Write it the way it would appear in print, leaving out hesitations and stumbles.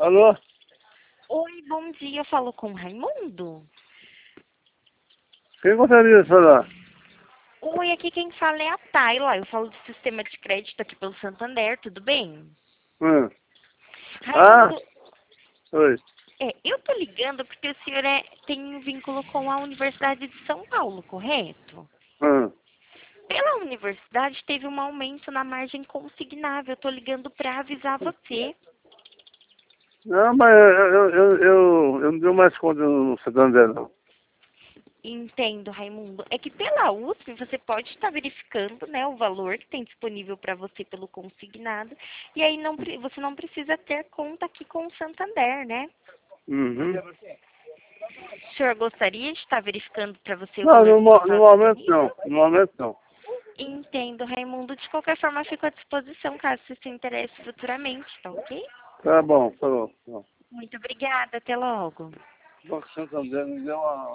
Alô? Oi, bom dia. Eu falo com o Raimundo? Quem gostaria de falar? Oi, aqui quem fala é a Tayla. Eu falo do sistema de crédito aqui pelo Santander, tudo bem? Hum. Ah, Raimundo, oi. eu tô ligando porque o senhor tem um vínculo com a Universidade de São Paulo, correto? Hum. Pela universidade teve um aumento na margem consignável. Eu tô ligando para avisar você. Não, mas eu não dou mais conta no Santander, não. Entendo, Raimundo. É que pela USP você pode estar verificando, né, o valor que tem disponível para você pelo consignado. E aí você não precisa ter conta aqui com o Santander, né? Uhum. O senhor gostaria de estar verificando para você o Não, valor que no está momento não. disponível? No momento não. Entendo, Raimundo. De qualquer forma, fico à disposição caso você se interesse futuramente, tá ok? Tá bom, falou. Muito obrigada. Até logo. O Santander me deu uma...